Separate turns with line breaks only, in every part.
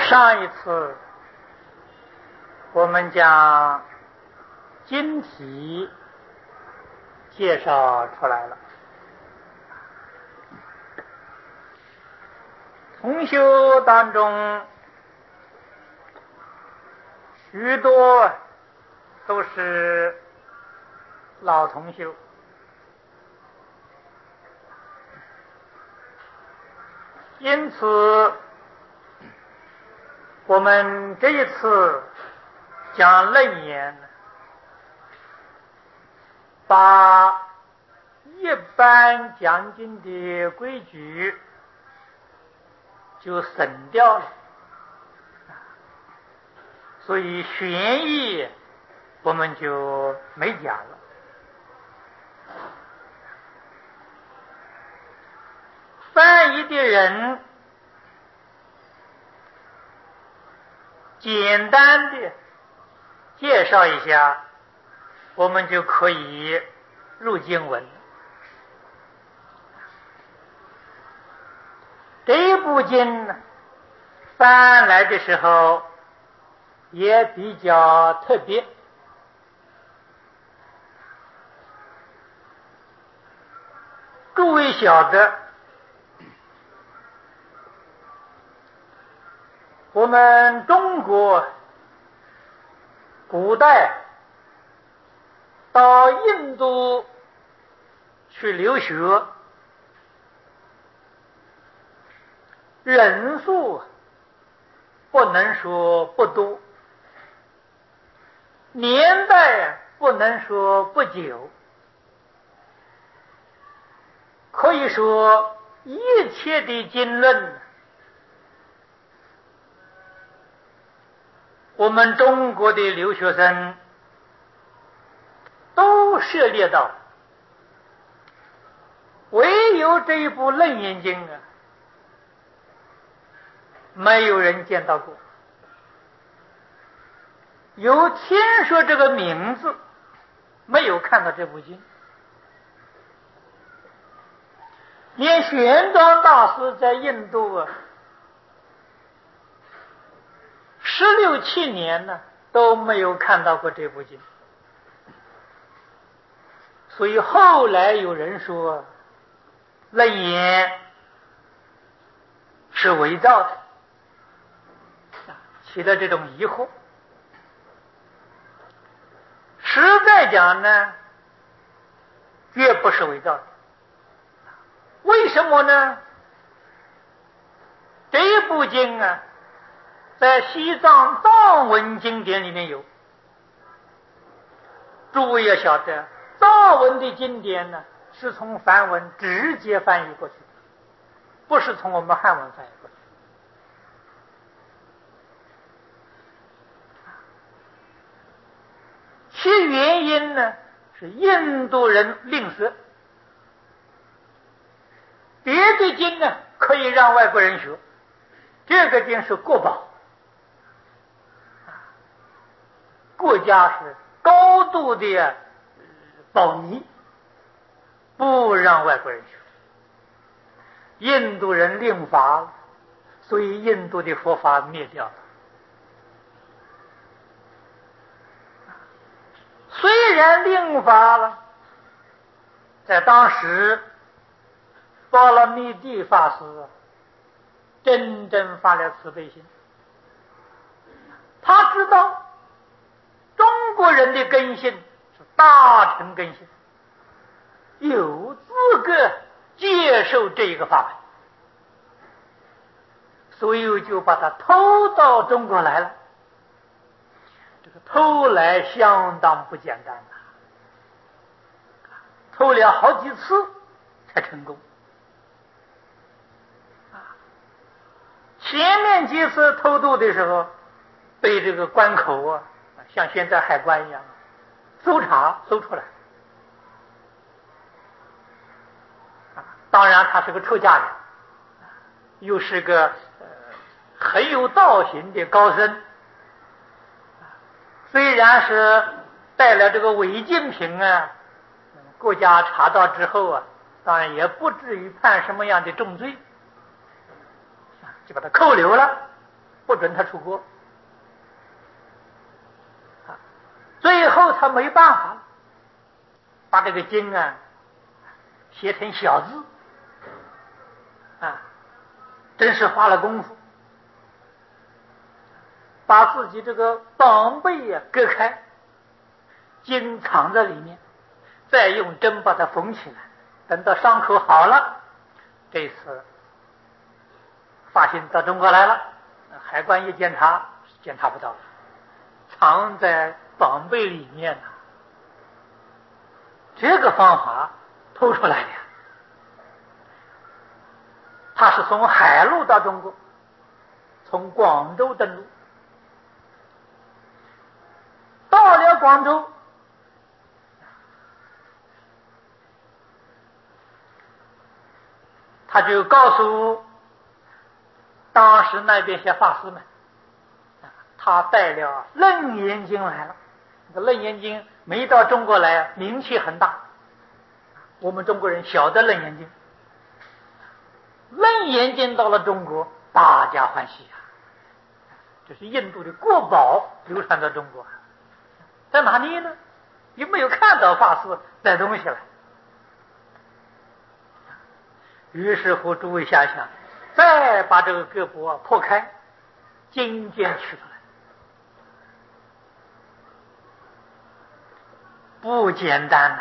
上一次我们将经题介绍出来了，同修当中许多都是老同修，因此我们这一次讲楞严，把一般讲经的规矩就省掉了，所以玄义我们就没讲了。翻译的人简单的介绍一下，我们就可以入经文。这一部经翻来的时候也比较特别，诸位晓得，我们中国古代到印度去留学，人数不能说不多，年代不能说不久，可以说一切的经论我们中国的留学生都涉猎到，唯有这一部《楞严经》啊，没有人见到过。有听说这个名字，没有看到这部经。连玄奘大师在印度啊16、17年呢都没有看到过这部经，所以后来有人说楞严是伪造的，起了这种疑惑。实在讲呢，绝不是伪造的。为什么呢？这一部经啊，在西藏藏文经典里面有。诸位要晓得，藏文的经典呢，是从梵文直接翻译过去的，不是从我们汉文翻译过去。其原因呢，是印度人吝啬，别的经呢可以让外国人学，这个经是国宝，国家是高度的保密，不让外国人学。印度人令法了，所以印度的佛法灭掉了。虽然令法了，在当时波罗蜜地法师真正发了慈悲心，他知道中国人的根性是大乘根性，有资格接受这个法门，所以就把他偷到中国来了。这个偷来相当不简单呐，偷了好几次才成功。前面几次偷渡的时候，被这个关口啊，像现在海关一样搜查搜出来。当然他是个出家人，又是个很有道行的高僧，虽然是带了这个违禁品啊，国家查到之后啊，当然也不至于判什么样的重罪，就把他扣留了。 不准他出国。最后他没办法了，把这个经啊写成小字啊，真是花了功夫，把自己这个绑背啊割开，经藏在里面，再用针把它缝起来，等到伤口好了，这次发现到中国来了，海关一检查，检查不到了，藏在绑背里面呢。这个方法偷出来的，他是从海路到中国，从广州登陆，到了广州，他就告诉当时那边些法师们，他带了《楞严经》来了。这个《楞严经》没到中国来，名气很大。我们中国人晓得《楞严经》，《楞严经》到了中国，大家欢喜啊！这是印度的国宝，流传到中国，在哪里呢？有没有看到法师带东西来？于是乎，诸位想想，再把这个胳膊破开，经卷取出来，不简单呐。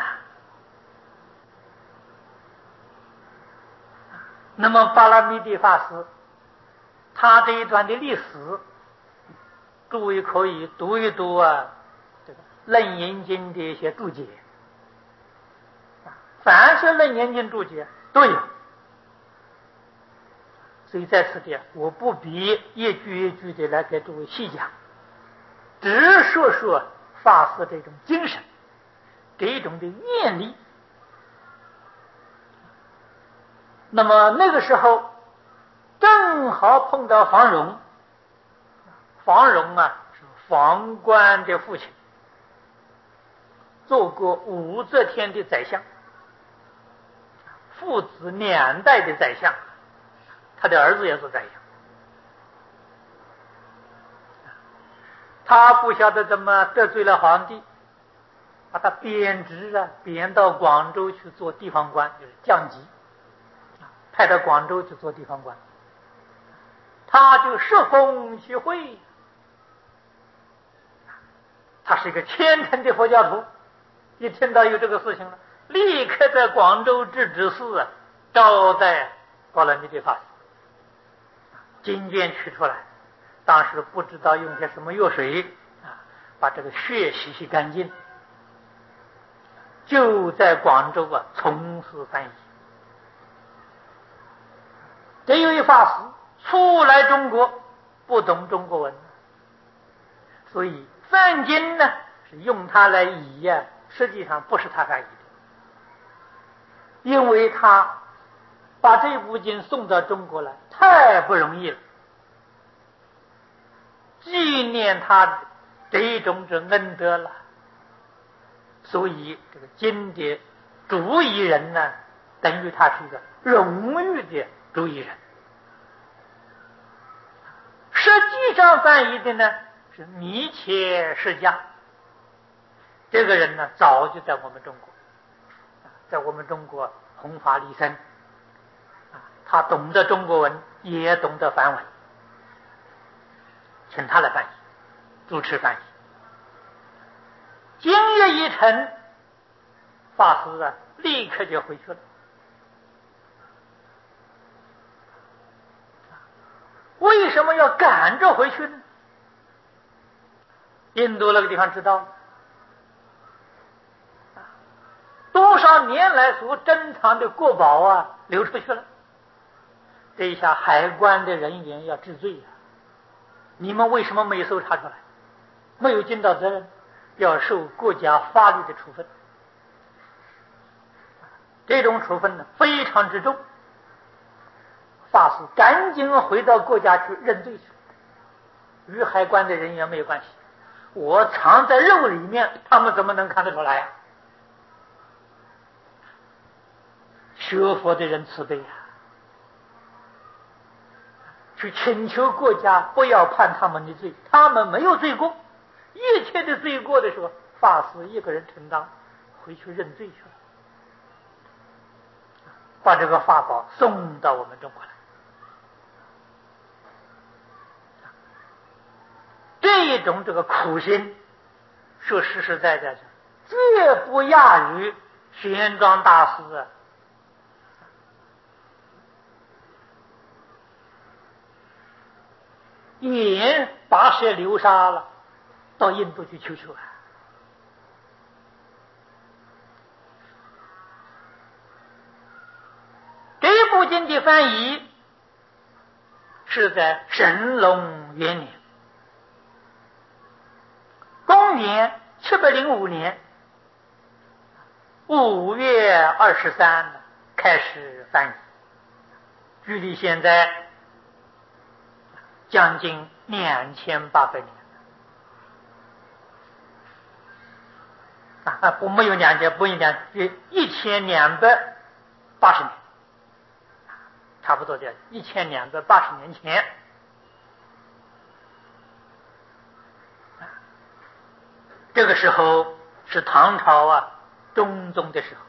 那么巴拉米蒂法师他这一段的历史，诸位可以读一读啊，这个《楞严经》的一些注解，凡是《楞严经》注解都有。所以在此地我不必一句一句的来给诸位细讲，只说说法师这种精神，这种的愿力。那么那个时候正好碰到房荣，房荣啊是房官的父亲，做过武则天的宰相，父子2代的宰相，他的儿子也是宰相。他不晓得怎么得罪了皇帝，把他贬职啊，贬到广州去做地方官，就是降级，派到广州去做地方官。他就受封去会，他是一个虔诚的佛教徒，一听到有这个事情了，立刻在广州智止寺啊招待巴拉米蒂法师，经卷取出来，当时不知道用些什么药水啊，把这个血洗干净，就在广州啊从事翻译。这有一法师初来中国，不懂中国文，所以翻经呢是用它来译呀，实际上不是他翻译的，因为他把这部经送到中国来太不容易了，纪念他这种之恩德了，所以这个经的主译人呢，等于他是一个荣誉的主译人。实际上翻译的呢是密切释迦，这个人呢早就在我们中国，在我们中国弘法利生，他懂得中国文，也懂得梵文，请他来翻译，主持翻译。经阅一成，法师啊立刻就回去了。为什么要赶着回去呢？印度那个地方知道，多少年来所珍藏的国宝啊流出去了，这一下海关的人员要治罪啊！你们为什么没有搜查出来？没有尽到责任，要受国家法律的处分。这种处分呢非常之重。法师赶紧回到国家去认罪去，与海关的人员没有关系。我藏在肉里面，他们怎么能看得出来？学佛的人慈悲啊！ 去请求国家不要判他们的罪，他们没有罪过，一切的罪过的时候，法师一个人承担，回去认罪去了，把这个法宝送到我们中国来。这种这个苦心，说实实在在的，绝不亚于玄奘大师啊也跋涉流沙了，到印度去求求啊。这部经的翻译是在神龙元年，公元705年5月23开始翻译，距离现在将近2800年不没有2000，不一样，1280年，差不多这1280年前。这个时候是唐朝中宗的时候。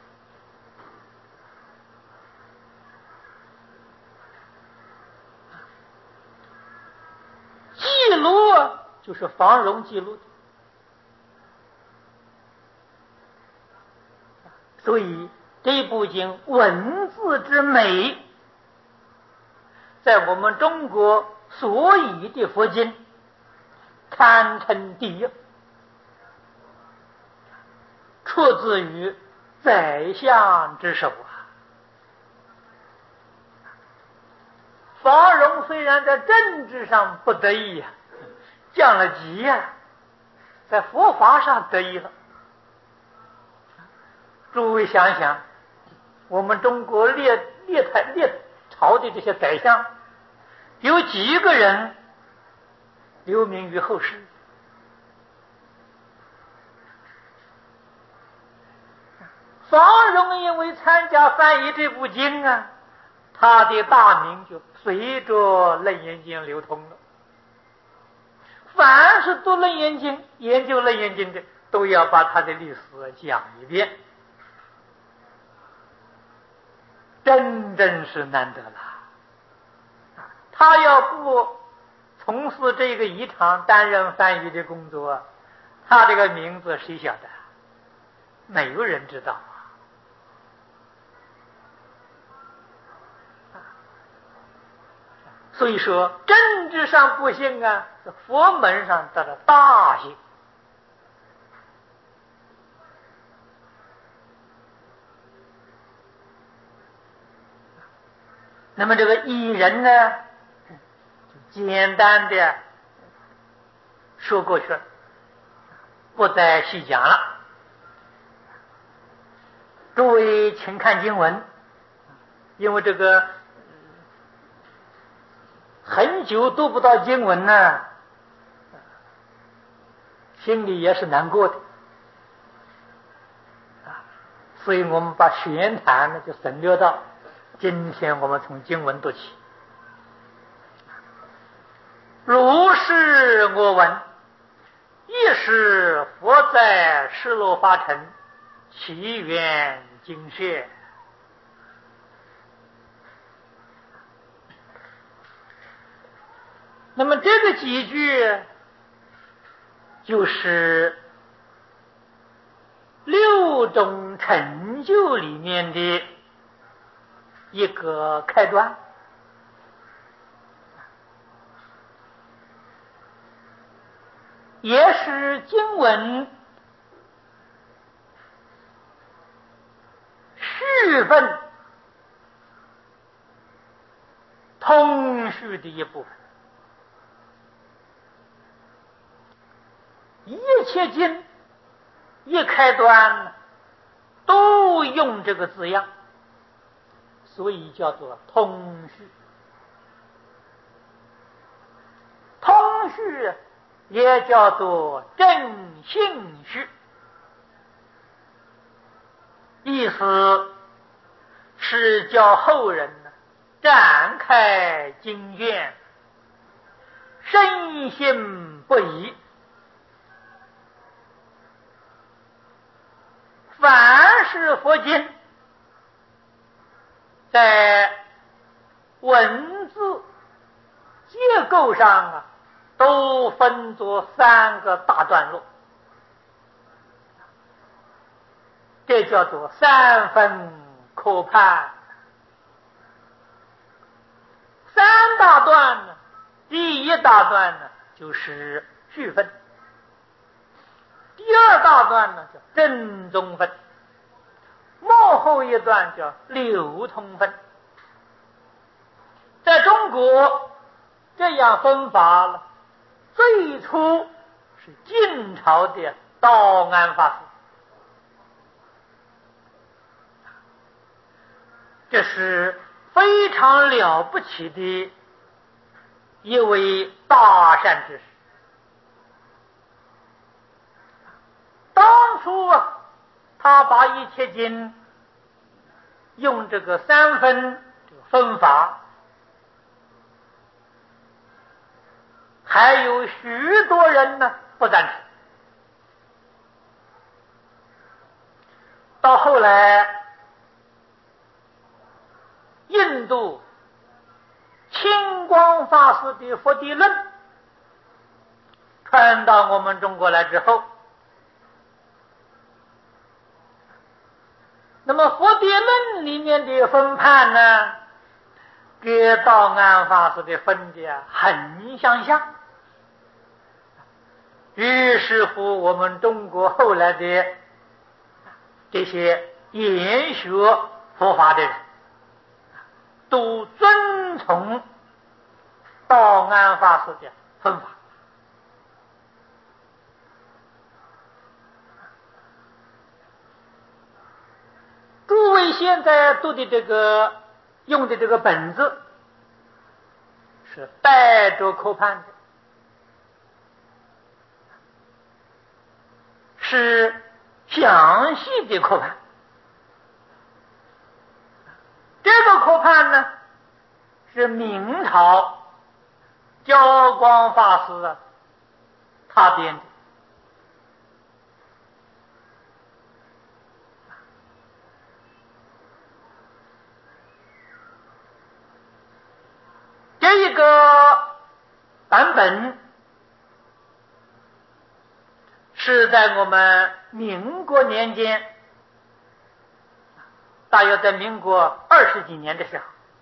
记录就是房荣记录的，所以这部经文字之美，在我们中国所有的佛经堪称第一，出自于宰相之手房荣虽然在政治上不得意降了级在佛法上得意了。诸位想想，我们中国列朝的这些宰相，有几个人留名于后世？房荣因为参加翻译这部经他的大名就随着楞严经流通了。凡是读楞严经、研究楞严经的，都要把他的历史讲一遍，真是难得了。他要不从事这个仪场担任翻译的工作，他这个名字谁晓得？没有人知道。所以说政治上不幸佛门上得了大幸。那么这个艺人呢，简单的说过去了，不再细讲了。诸位请看经文，因为这个很久读不到经文心里也是难过的所以我们把玄谈就省略到今天，我们从经文读起。如是我闻，亦是佛在释罗法城祈愿经穴。那么这个几句就是6种成就里面的一个开端，也是经文序分通序的一部分。一切经一开端都用这个字样，所以叫做通序。通序也叫做正信序，意思是叫后人展开经卷， 深信不疑。凡是佛经，在文字结构上都分作3个大段落，这叫做3分科判。3大段呢，第1大段呢就是序分，第2大段呢叫正宗分，末后一段叫流通分。在中国这样分法了，最初是晋朝的道安法师，这是非常了不起的一位大善之士。当初他把一切经用这个3分分法，还有许多人呢不赞成。到后来，印度清光法师的《佛地论》传到我们中国来之后，那么《佛地论》里面的分判呢，跟道安法师的分的很相像。于是乎，我们中国后来的这些研学佛法的人，都遵从道安法师的分法。诸位现在读的这个用的这个本子是带着科判的，是详细的科判。这个科判呢，是明朝教光法师他编的。这一个版本是在我们民国年间，大约在民国20几年的时候，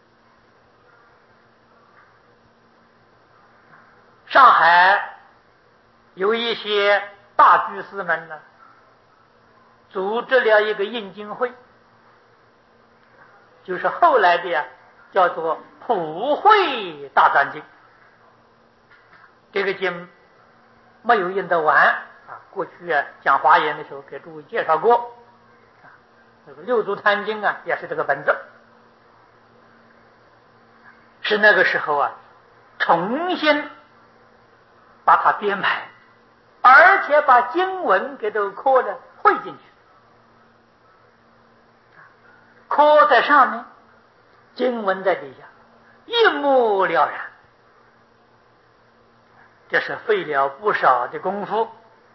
上海有一些大居士们呢，组织了一个印经会，就是后来的叫做普惠大专经。这个经没有印得完过去讲华严的时候给诸位介绍过，这个六祖坛经也是这个本子，是那个时候重新把它编排，而且把经文给都刻的汇进去，刻在上面，经文在底下，一目了然。这是费了不少的功夫，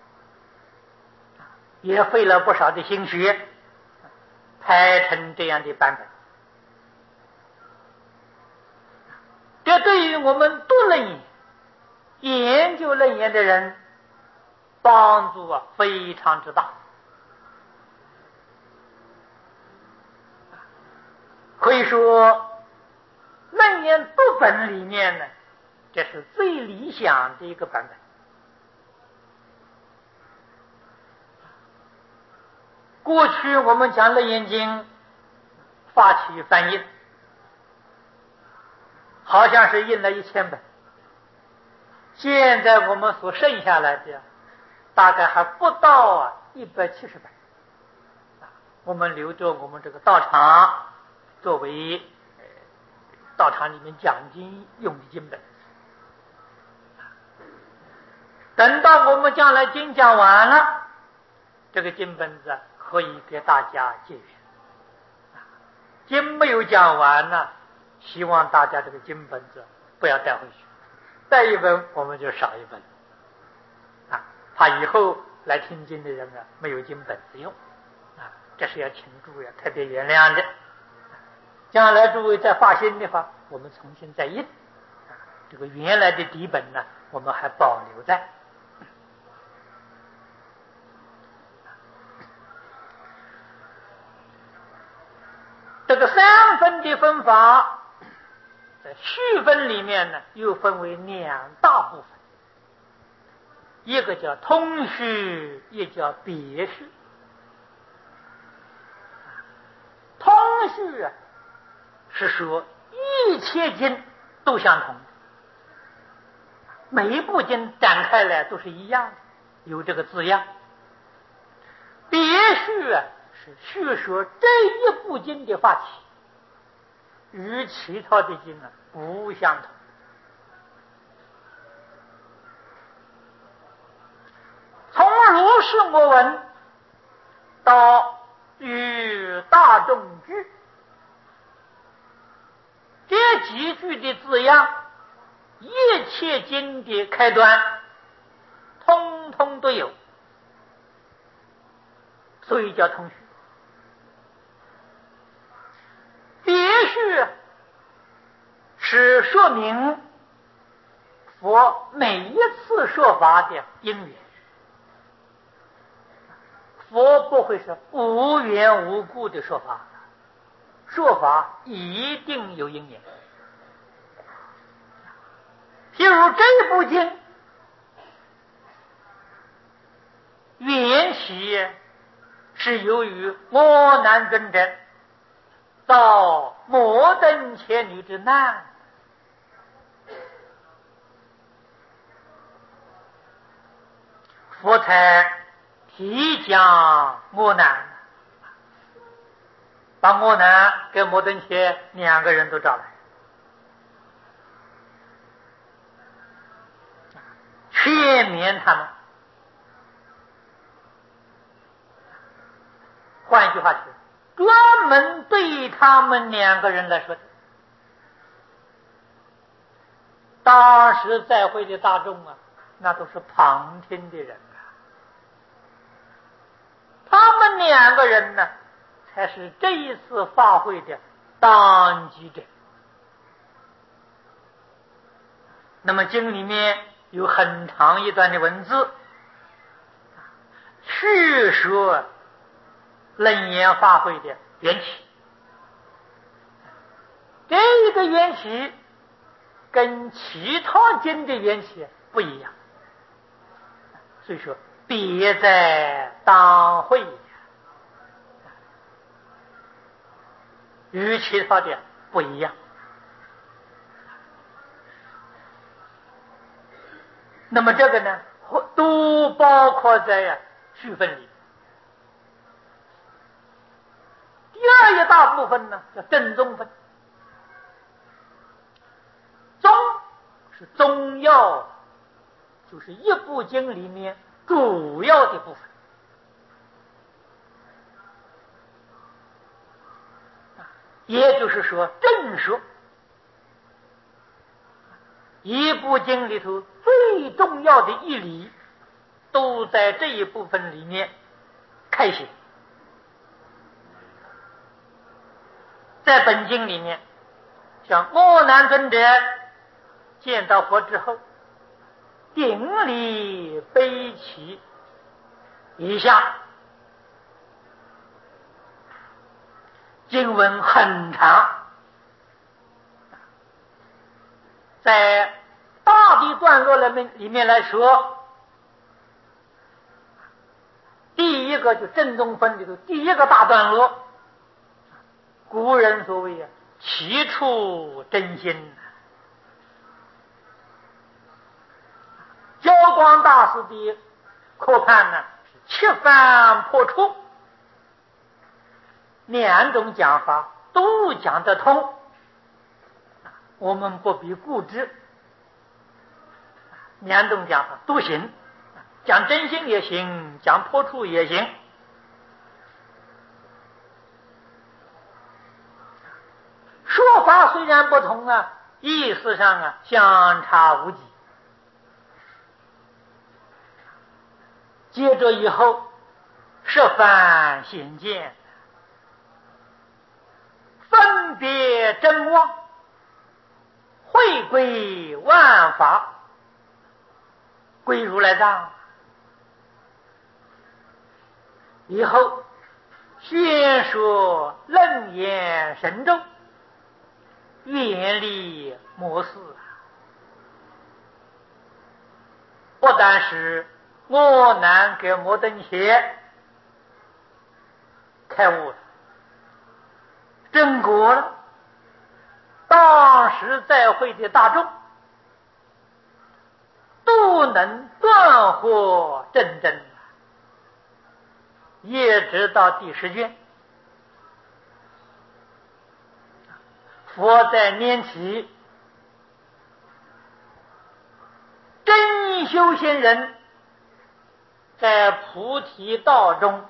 也费了不少的心血，拍成这样的版本。这对于我们读楞严、研究楞严的人，帮助非常之大。可以说，楞严读本里面呢，这是最理想的一个版本。过去我们讲楞严经发起翻印，好像是印了1000本，现在我们所剩下来的大概还不到170本，我们留着我们这个道场作为道场里面讲经用的经本。等到我们将来经讲完了，这个经本子可以给大家结缘。经没有讲完呢，希望大家这个经本子不要带回去， 带一本我们就少一本啊，怕以后来听经的人啊没有经本子用啊，这是要请诸位特别原谅的。将来诸位再发心的话，我们重新再印啊，这个原来的底本呢，我们还保留在。这个三分的分法，在序分里面呢，又分为两大部分，一个叫通序，一叫别序。通序啊，是说一切经都相同，每一部经展开来都是一样的，有这个字样。别序啊，是叙说这一部经的发起，与其他的经啊不相同。从如是我闻到与大众句，这几句的字样，一切经的开端通通都有，所以叫通序。别序是说明佛每一次说法的因缘，佛不会是无缘无故的说法，说法一定有因缘。譬如这部经缘起是由于阿难尊者遭摩登伽女之难，佛才提讲阿难，把阿难跟摩登伽两个人都找来，劝勉他们。换一句话说，专门对他们两个人来说的。当时在会的大众啊，那都是旁听的人啊，他们两个人呢，才是这一次法会的当机者。那么经里面有很长一段的文字，叙说楞严法会的缘起。这个缘起跟其他经的缘起不一样，所以说别在当会，与其他的不一样。那么这个呢，都包括在序分里。第二一大部分呢，叫正宗分。宗是宗要，就是一部经里面主要的部分。也就是说，正说一部经里头最重要的义理，都在这一部分里面开显。在本经里面，像阿难尊者见到佛之后，顶礼悲祈一下，经文很长，在大的段落里面来说，第一个就正宗分里头第一个大段落，古人所谓其处真心，教光大师的科判呢，七番破处，两种讲法都讲得通，我们不必固执，两种讲法都行，讲真心也行，讲破处也行。说法虽然不同啊，意思上啊相差无几。 接着以后十番显见，分别真妄，回归万法，归如来藏。以后宣说楞严神咒，远离魔事，不但是我难给摩登伽开悟了，正果了，当时在会的大众都能断惑正真，也直到第10卷。佛在念起真修行人在菩提道中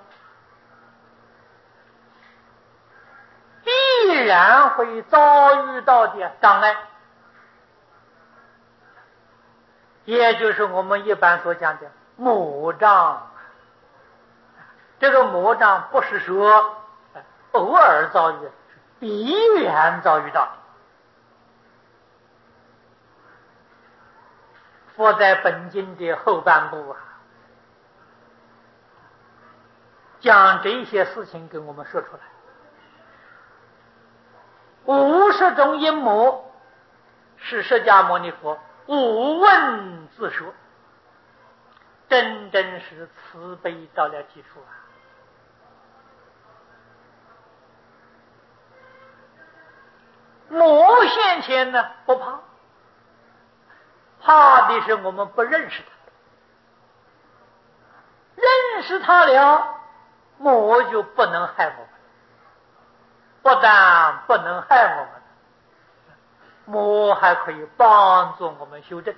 必然会遭遇到的障碍，也就是我们一般所讲的魔障。这个魔障不是说偶尔遭遇，必然遭遇到。佛在本经的后半部将这些事情给我们说出来。50种阴魔是释迦牟尼佛无问自说，真是慈悲到了极处魔现前呢不怕，怕的是我们不认识他，认识他了，魔就不能害我们。不但不能害我们，魔还可以帮助我们修正。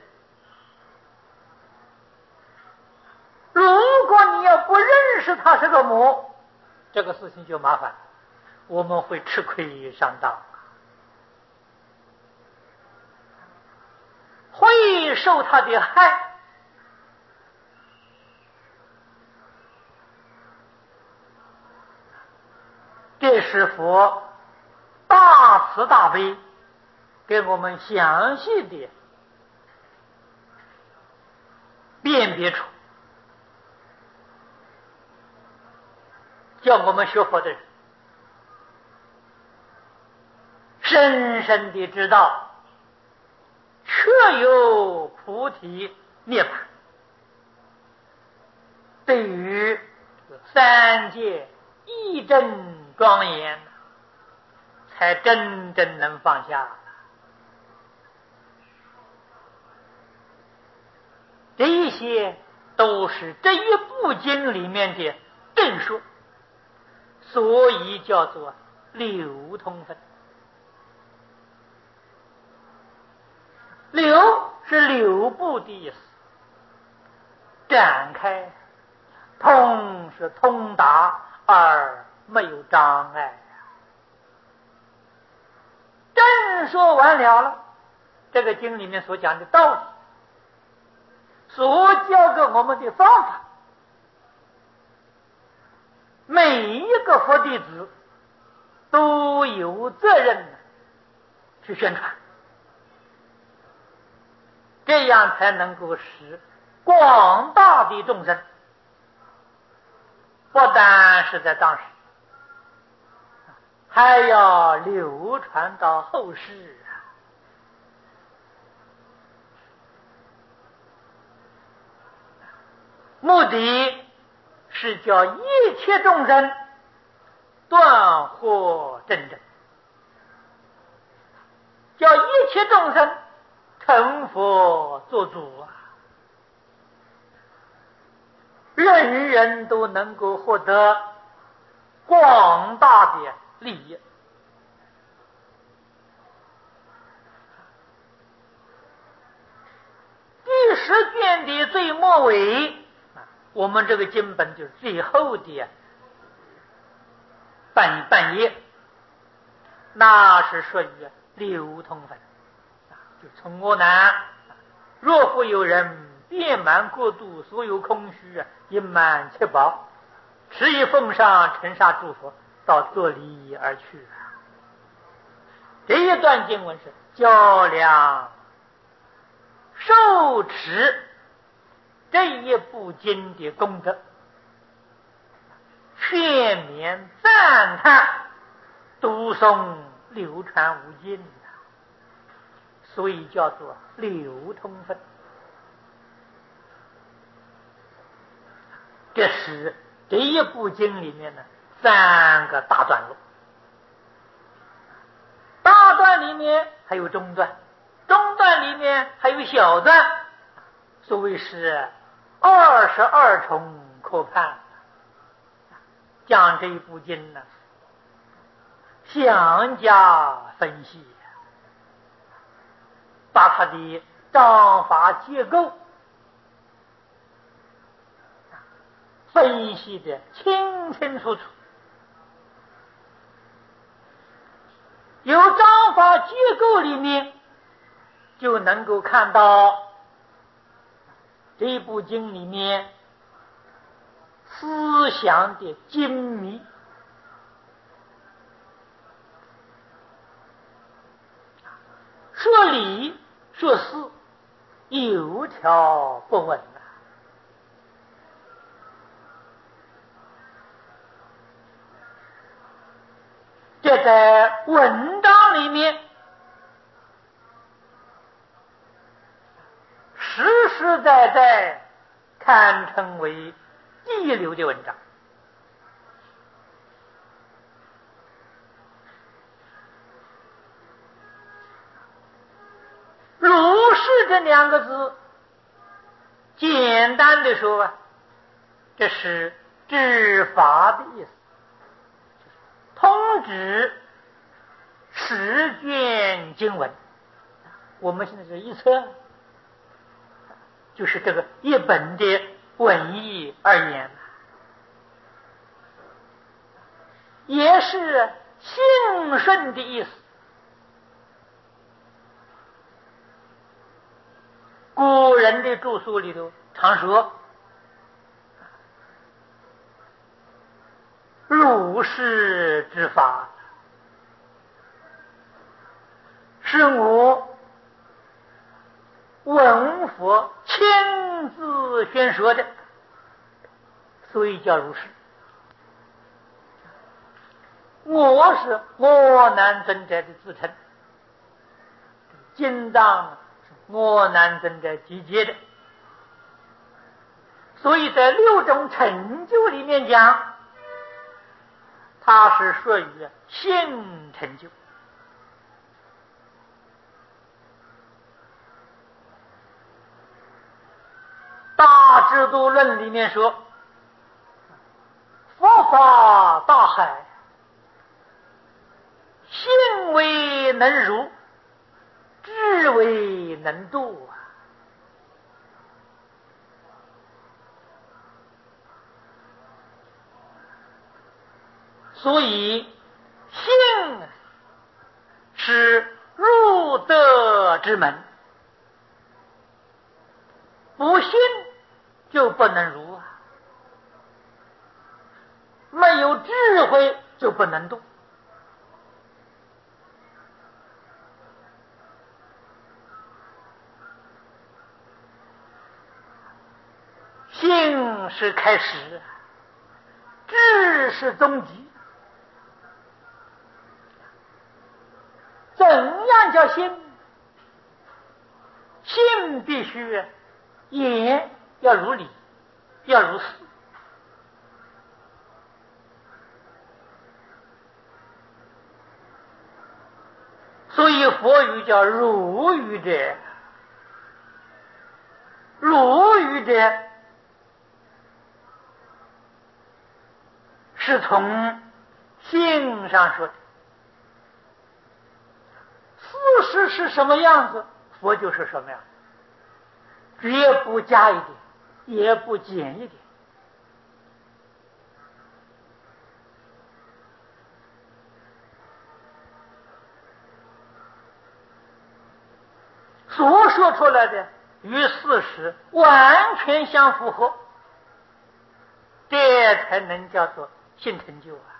如果你要不认识他是个魔，这个事情就麻烦，我们会吃亏上当，会受他的害。这是佛大慈大悲给我们详细的辨别出，叫我们学佛的人深深的知道确有菩提涅槃，对于三界义正庄严才真正能放下。这一些都是这一部经里面的正说，所以叫做流通分。流是流布的意思，展开；通是通达而没有障碍。正说完了这个经里面所讲的道理，所教给我们的方法，每一个佛弟子都有责任去宣传，这样才能够使广大的众生，不单是在当时，还要流传到后世。目的是叫一切众生断惑正真，叫一切众生成佛做主人人都能够获得广大的利益。第10卷的最末尾，我们这个经本就是最后的半页，那是属于流通分，就从我南若复有人遍满国度，所有空虚啊，盈满其宝，持以奉上，尘沙诸佛，到作礼而去啊。这一段经文是较量受持这一部经的功德，全面赞叹，读诵流传无尽啊，所以叫做流通分。这是这一部经里面呢3个大段落，大段里面还有中段，中段里面还有小段，所谓是22重可判，将这一部经呢详加分析，把它的章法结构分析的清清楚楚，由章法结构里面就能够看到这部经里面思想的精密，说理说事有条不紊啊。这在文章里面实实在在堪称为一流的文章。如是这2个字，简单的说啊，这是指法的意思，通指10卷经文。我们现在是一册，就是这个一本的文艺而言，也是兴顺的意思。古人的著述里头常说，入世之法是我文佛亲自宣说的，所以叫入世。我是我南尊者的自称，经藏是我南尊者集结的，所以在6种成就里面讲，它是属于性成就。大制度论里面说，佛法大海，性为能入，智为能度啊。所以性是入德之门，不信就不能入啊，没有智慧就不能度。性是开始，智是终极。怎样叫性？性必须言要如理，要如事。所以佛语叫如语者，如语者是从性上说的。事实是什么样子，佛就是什么样，绝不加一点，也不减一点。所说出来的与事实完全相符合，这才能叫做性成就啊。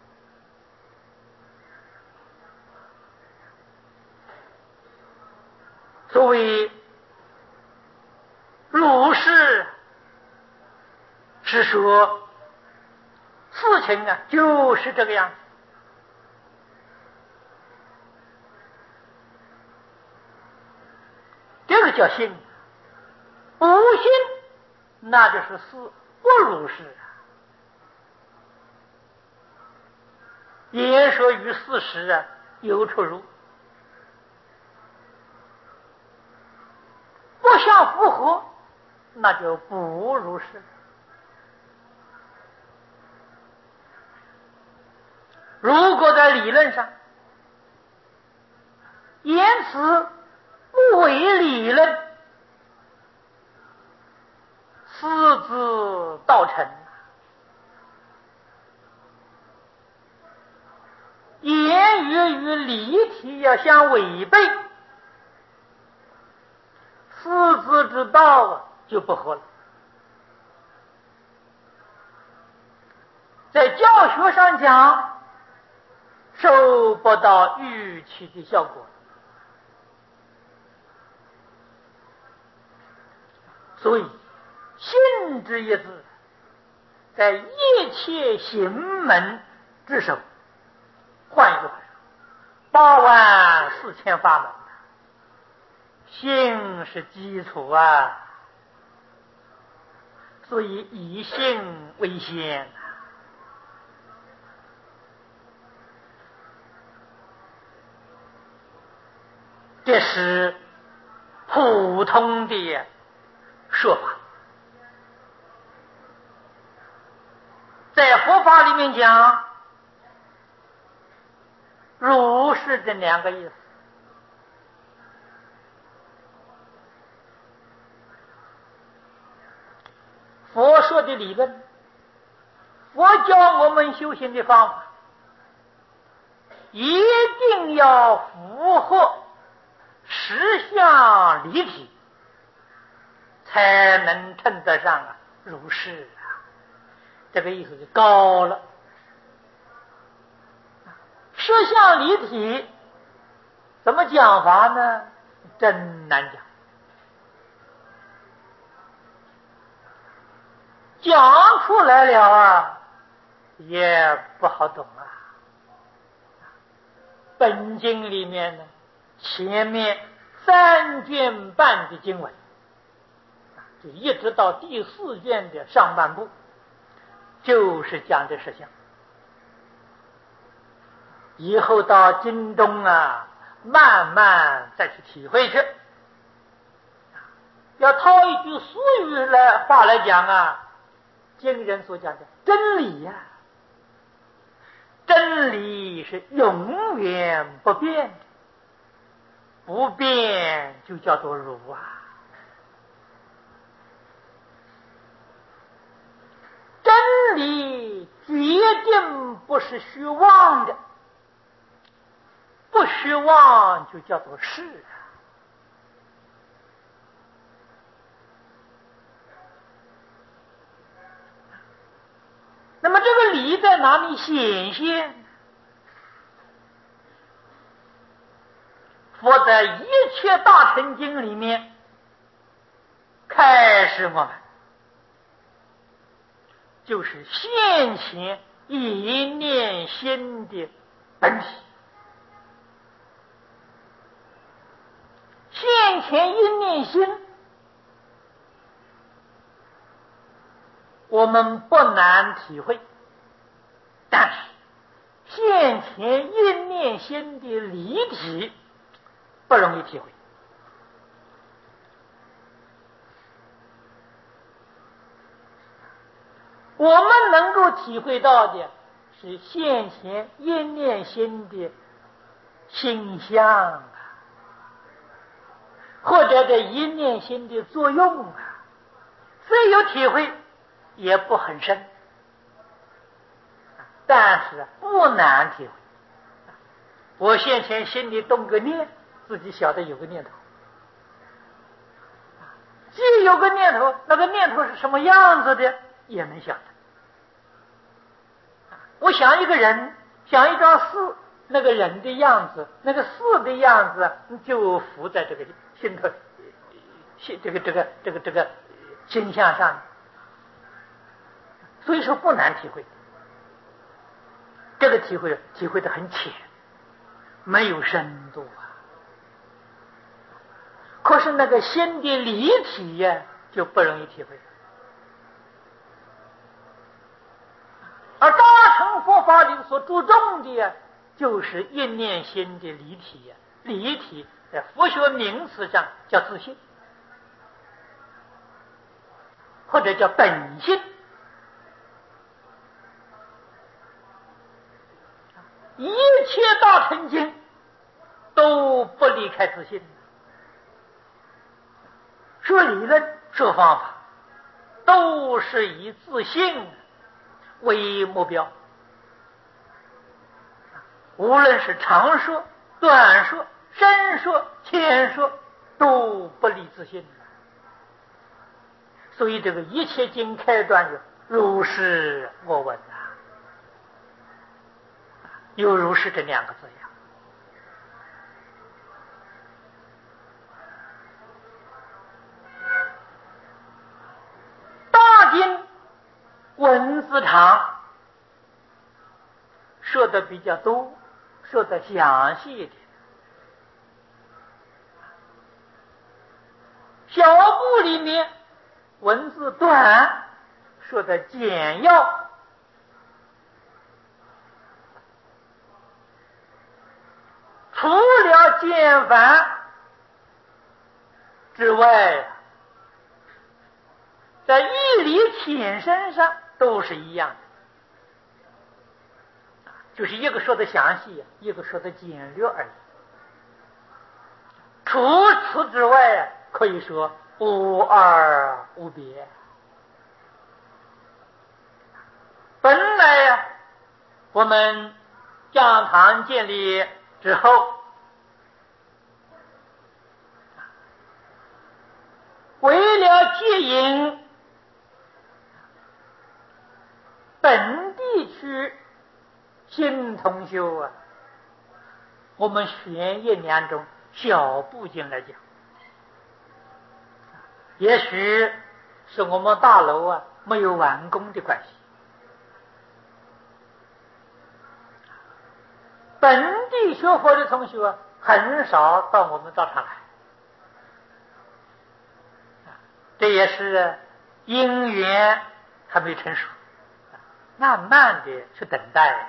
所谓如是，是说事情啊就是这个样子。这个叫信，不信那就是事不如是啊。言说与事实啊有出入，不相符合，那就不如是。如果在理论上言辞不为理论，私自道成，言语与理体要相违背，私自之道啊就不合了。在教学上讲，收不到预期的效果。所以信之一字，在一切行门之首。换一句话说，84000法门，信是基础啊。所以以信为先。这是普通的说法。在佛法里面讲，如是这2个意思。佛说的理论，佛教我们修行的方法，一定要符合实相离体，才能称得上如是啊。这个意思就高了。实相离体怎么讲法呢？真难讲。讲出来了啊，也不好懂啊。本经里面呢，前面3卷半的经文，就一直到第4卷的上半部，就是讲这实相。以后到经中啊，慢慢再去体会去。要套一句俗语话来讲啊，经人所讲的真理呀，真理是永远不变的，不变就叫做如啊。真理决定不是虚妄的，不虚妄就叫做是啊。那么这个理在哪里显现？佛在一切大乘经里面开示我们，就是现前一念心的本体。现前一念心，我们不难体会，但是现前一念心的离体不容易体会。我们能够体会到的是现前一念心的形象或者这一念心的作用啊，虽有体会也不很深，但是不难体会。我现前心里动个念，自己晓得有个念头， 既有个念头，那个念头是什么样子的也能想的。我想一个人，想一张事，那个人的样子，那个事的样子就浮在这个心头，这个形象上，所以说不难体会。这个体会的很浅，没有深度啊。可是那个心的离体呀，就不容易体会。而大乘佛法里所注重的呀，就是一念心的离体呀。离体在佛学名词上叫自性，或者叫本性。一切大乘经都不离开自性，说理论说方法都是以自性为目标，无论是长说、短说、深说、浅说，都不离自性。所以这个一切经开端有如是我闻啊，有如是这两个字呀。大经文字长，说的比较多，说的详细一点。小部里面文字短，说的简要。除了简繁之外，在义理浅深上都是一样的，就是一个说的详细，一个说的简略而已。除此之外，可以说无二无别。本来我们讲堂建立之后，为了接引本地区新同修啊，我们选一两种小部经来讲。也许是我们大楼啊没有完工的关系，本地学佛的同学啊很少到我们道场来，这也是因缘还没成熟，慢慢的去等待呀。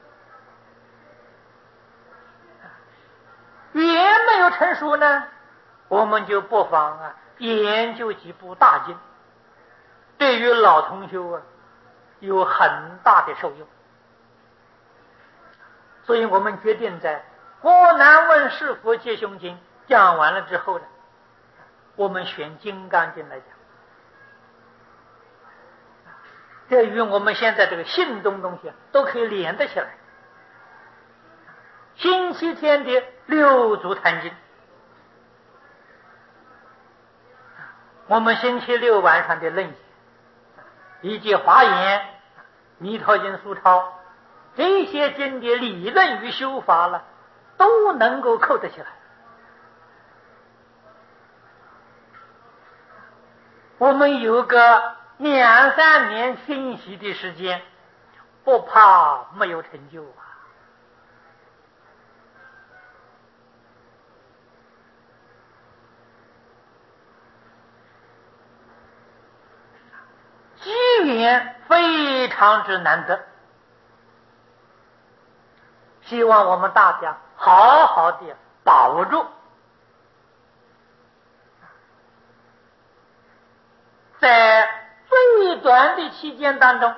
缘没有成熟呢，我们就不妨研究几部大经，对于老同修啊有很大的受用。所以我们决定在《郭南问世佛戒凶经》讲完了之后呢，我们选《金刚经》来讲。这与我们现在这个信中东西都可以连得起来。星期天的六祖坛经，我们星期六晚上的论解，以及华严、弥陀经疏钞，这些经的理论与修法了，都能够扣得起来。我们有个2-3年熏习的时间，不怕没有成就啊。机缘非常之难得，希望我们大家好好的把握住，在最短的期间当中，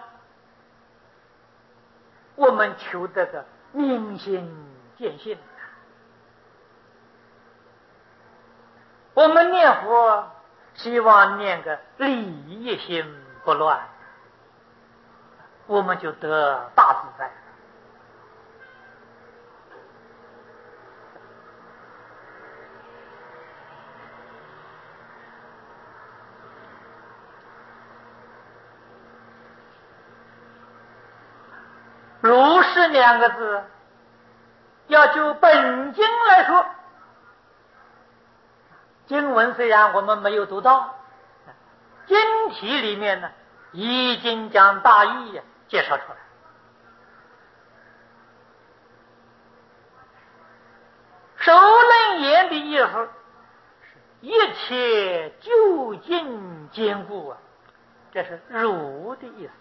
我们求得个明心见性。我们念佛希望念个理一心不乱，我们就得大自在。 这两个字，要就本经来说，经文虽然我们没有读到，经题里面呢已经将大意介绍出来。首楞严的意思，一切究竟坚固啊，这是如的意思。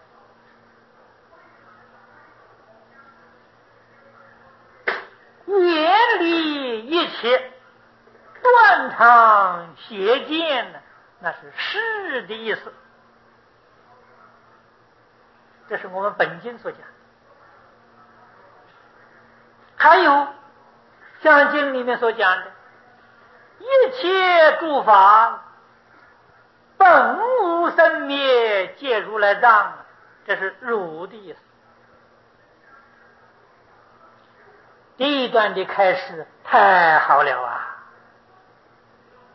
远离一切断常邪见呢，那是是的意思。这是我们本经所讲。还有像经里面所讲的，一切诸法本无生灭，皆如来藏，这是如的意思。第一段的开始太好了啊！